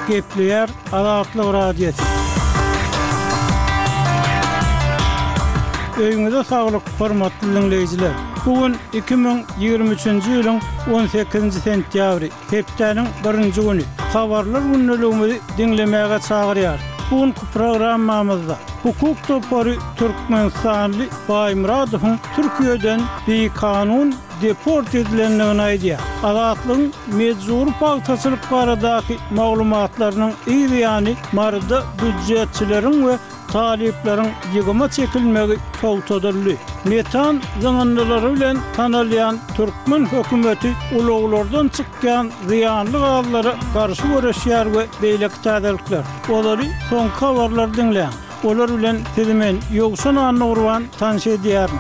Gepleyer Azatlyk Radiosu. Öýüňizde saglyk, hormatly dinleýijiler. Bugün 2023-nji ýylyň 18-nji sentýabry, hepdeniň 1-nji güni. Habarlar günneligimizi dinlemäge çagyrýar. Bugünkü programmamyzda hukuk topory Türkmenistanly Baýmuradowyň Türkiýeden bir kanun deport edilenligini aýdýar. Azatlyň mejbur paýtaçylyk baradaky maglumatlarynyň ýa-ni marda büdjetçileriň we taliplerin ýygyma çekilmegi togtadyldy. Metan zamanlary bilen tanalýan Türkmen hökümeti uluglardan çykkan ziyanly gallara garşy görüşýär we beýleki täzelikler. Olary soňky habarlar dinleýän. Olar bilen tezemen ýogşan anurwan tanşy edýär.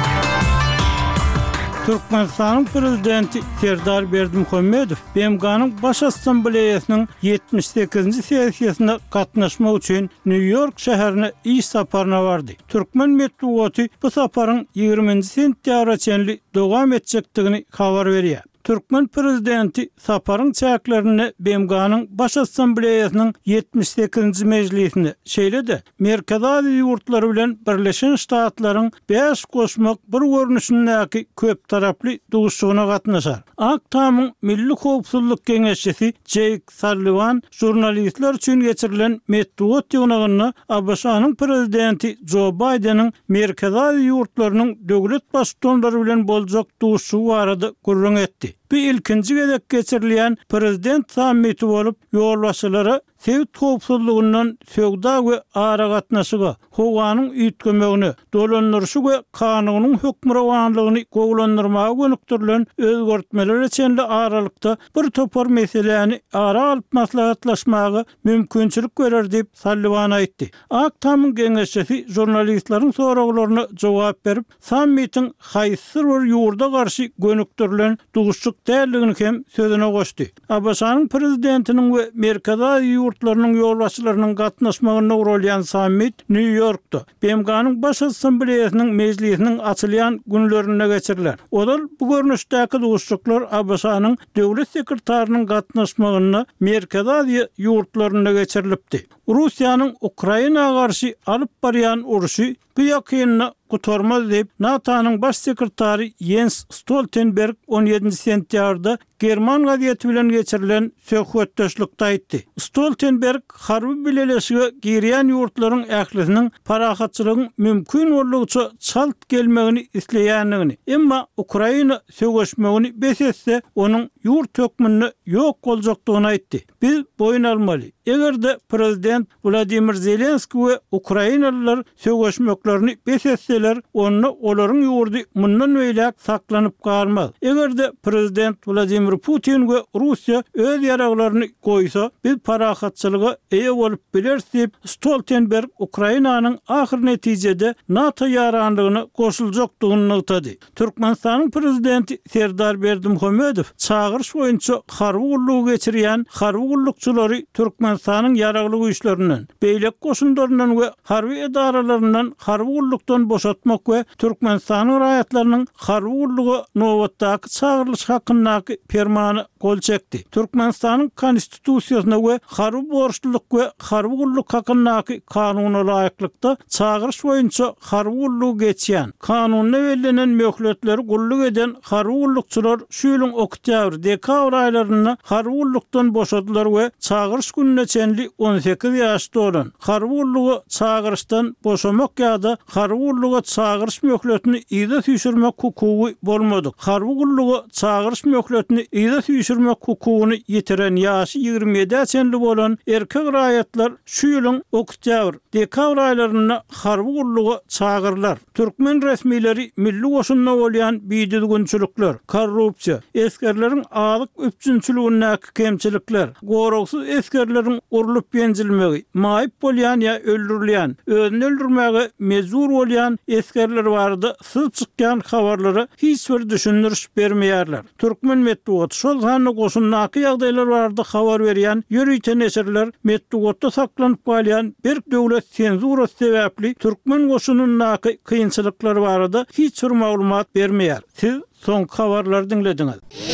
Türkmenistan'ın prezidenti Serdar Berdimuhammedow BMG'nın Baş Assambleýasynyň 78-nji sessiýasynda gatnaşmak üçin New York şäherine iş saparyna bardy. Türkmen medeniýeti bu saparyň 20-nji sentýabra çenli dowam etjekdigini habar berýär. Türkmen prezidenti saparyň çäklerini BMG'nın Baş Assambleýasynyň 78-nji mejlisinde şeýledi. Merkezi ýurtlary bilen Birleşen Ştatlaryň 5 goşmak bir görnüşindäki köp taraply duguşygyna gatnaşar. Aktamyň Milli Howpsuzlyk Geňeşçisi Jake Sullivan jurnalistler üçin geçirilen medeniýet ýygnagyny ABŞ-nyň prezidenti Joe Biden'in merkezi ýurtlarynyň döwlet başçylary bilen boljak duguşy barada gurrun etdi. Bu ilkinci gezek geçirilen prezident sammiti bolup ýolbaşçylary Sowet howpsuzlygyndan söwda we ara gatnaşyga, howanyň üýtgemegini, dolandyryşy we kanunyň hökmrawanlygyny gowlandyrmaga gönükdirilen özgertmeler içinde aralykda bir topar meseleni ara alyp maslahatlaşmagy mümkinçilik berer diýip Sullivan aýtdy. Aktamyň geňeşçisi jurnalistlaryň soraglaryna jogap berip, sammitiň haýsy bir ýurda garşy gönükdirilen duguşçyk däldigini hem sözüne goşdy. ABŞ-nyň prezidentiniň we merkezi ýurtlarynyň ýolbaşçylarynyň gatnaşmagyna urulýan sammit New York'da BMG'nın Baş Assambleýasynyň mejlisiniň açylýan günlerinde geçiriler. Olar bu görnüşdäki duguşçyklar ABŞ-nyň döwlet sekretarinyň gatnaşmagyna merkezi ýurtlarynda geçirilipdi. Russiýanyň Ukrainaga garşy alyp barýan uruşy bu ýakynyny gutarmaz diýip NATO'nyň baş sekretary Jens Stoltenberg 17-nji sentýarda German gazieti bilen geçirilen söhbetdeşlikde aýtdy. Stoltenberg harby bileleşige girýän ýurtlaryň ählisiniň parahatçylygyň mümkin bolýança çalt gelmegini isleýänligini, emma Ukraina söwgeşmegini besetse onuň ýurt hökmüni ýok boljakdygyny aýtdy. Biz boyun almaly. Egerde prezident Vladimir Zelenski we Ukrainalılar söwgeşmeklerini bessetseler, olaryň ýurdy mundan beýle saklanyp galmaz. Egerde prezident Vladimir Putin we Russiýa öz ýaraglaryny goýsa, biz parahatçylyga eýe bolup biler diýip Stoltenberg Ukrainanyň ahir netijede NATO ýaranlygyny goşuljakdygyny aýtdy. Türkmenistanyň prezidenti Serdar Berdimuhammedow çağırış boýunça harby gullugy geçirýän harby gullukçylary Türkmenistanyň ýaraglyk güýçlerinden, beýlek goşunlaryndan we harby edaralaryndan harby gullukdan boşatmak we Türkmenistanyň raýatlarynyň harby gullugy nowatdaky çağırylış hakyndaky fermany gol çekdi. Türkmenistanyň konstitusiýasyna we harby borçluluk we harby gulluk hakyndaky kanunyna laýyklykda çağırış boýunça harby gullugy geçýän, kanunyna berilenen möhletleri gulluk eden harby gullukçylar şu ýylyň oktyabr-dekabr aýlarynda harby gullukdan boşadylar we çağırış gününe çenli 18 ýaşda olan harby gullugy çağırışdan boşamak ýa-da harby gulluga çağırış möhletini ýa-da süýşürmek hukugy bolmady. Harby gullugy çağırış möhletini ýa-da süýşürmek hukugyny ýitiren ýaşy 27 çenli bolan erkek raýatlar şu ýylyň oktyabr-dekabr aýlarynda harby gullugy çağırlar. Türkmen resmileri milli goşunna bolýan biýdilgünçilikler, korrupsiýa, eskerleriň azyk üpçünçiligindäki kemçilikler, goragsyz eskerleriň urulup ýenjilmegi, maýyp bolýan ýa öldürilýän, özüni öldürmäge mejbur bolýan eskerler barada syp çykýan habarlary hiç bir düşündürüş bermeýärler. Türkmen medeniýeti şol sany goşunnaky ýagdaýlar barada habar berýän ýörüýten eserler medeniýetde saklanyp galýan bir döwlet senzura sebäpli Türkmen goşunundaky kynçylyklar barada hiç bir maglumat bermeýär. Siz soňky habarlary dinlediňiz.